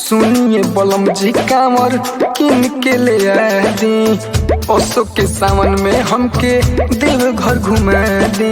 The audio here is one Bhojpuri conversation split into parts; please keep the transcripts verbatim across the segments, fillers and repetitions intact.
सुनिए बलम जी कांवर किन के ले आ दी, ओसो के सावन में हमके देव घर घुमा दी।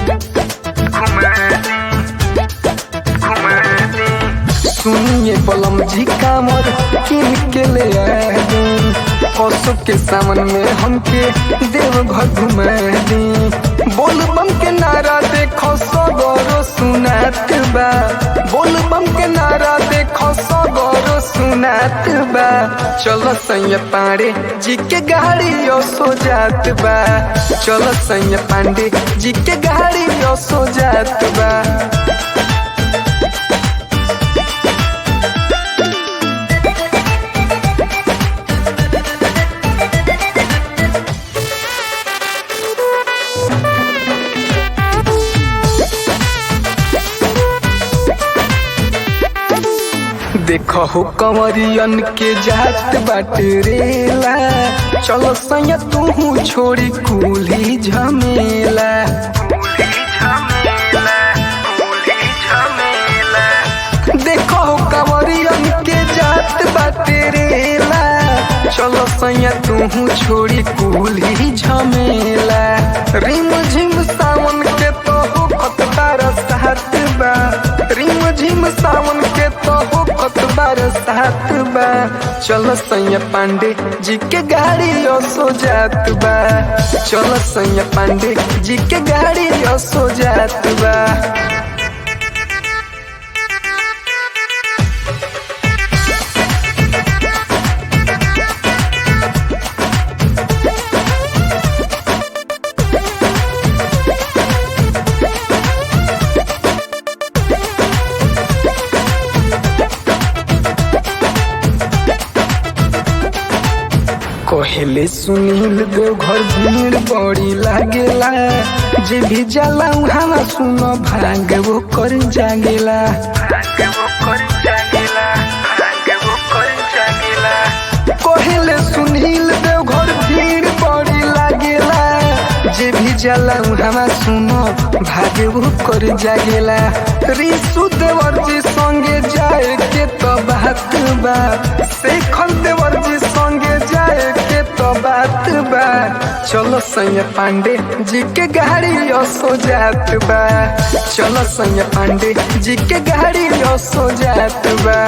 सुनिए बलम जी कांवर किन के ले आ दी, ओसो के सावन में हमके देव घर घुमा दी। बोल बम के नारा देखो सगरो सुनात बा, बोल बम के नारा देखो सगरो सुनात बा। चलो सैया पांडे जी के गाड़ी ओ सो जात बा, चलो सैया पांडे जी के गाड़ी ओ सो जात बा। देखो हो कंवरियन के जात बाटे रेला, चलो सैया तू छोड़ी कुली झमेला। देखो हो कंवरियन के जात बाटे रेला, चलो सैया तू छोड़ी कुली झमेला। रिम झिम सावन के तो हो खतबार साथ बा, रिम झिम सावन के तो हो खतबार साथ बा। चलो सैया पांडे जी के गाड़ी ओ सो जात बा, चलो सैया पांडे जी के गाड़ी ओ सो जात बा। कहले सुनील देव घर भीड़ बड़ी लागेला, जे भी जाला उहाँ सुनो भाग वो कर जागेला। कहले सुनील देव घर भीड़ बड़ी लागेला, जे भी जाला उहाँ सुनो भाग वो कर जागेला। रिसु देवर जी संगे जाए के तो बात बा, शेखर देवर जी संगे जाए के तो बात बा। चलो सैया पांडे जी के गाड़ी ओ सो जात बा, चलो सैया पांडे जी के गाड़ी ओ सो जात बा।